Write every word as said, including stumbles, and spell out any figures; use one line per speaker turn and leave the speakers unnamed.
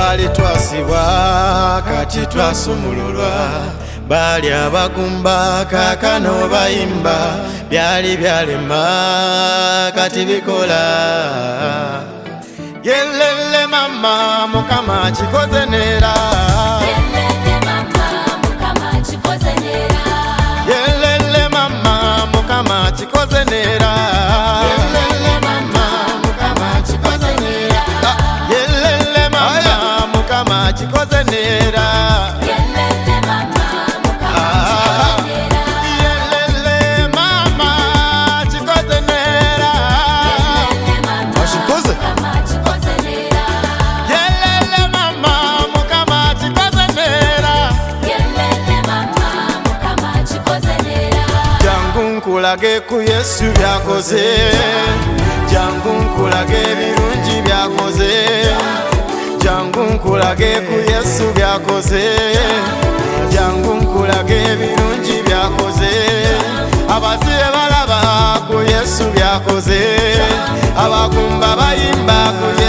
twali twasibwa kati twasumululwa bali abagumba kakano bayimba byali byalema kati bikola yelele mama mukama kikoze nera
Yelele mama mukama kikoze nera
yelele mama mukama kikoze nera
Yelele mama mukama kikoze nera
yelele mama mukama kikoze nera
Yelele mama mukama kikoze nera
yelele mama kikoze nera
Yelele mama
Ashikoze
mukama kikoze nera
yelele mama mukama kikoze nera
Yelele mama mukama kikoze nera
jangu nkulage ku Yesu byakoze jangu nkulage ebirungi byakoze jangu nkulage ku Yesu byakoze jangu nkulage ebirungi byakoze abasibe balaba ku Yesu byakoze abagumba bayimba ku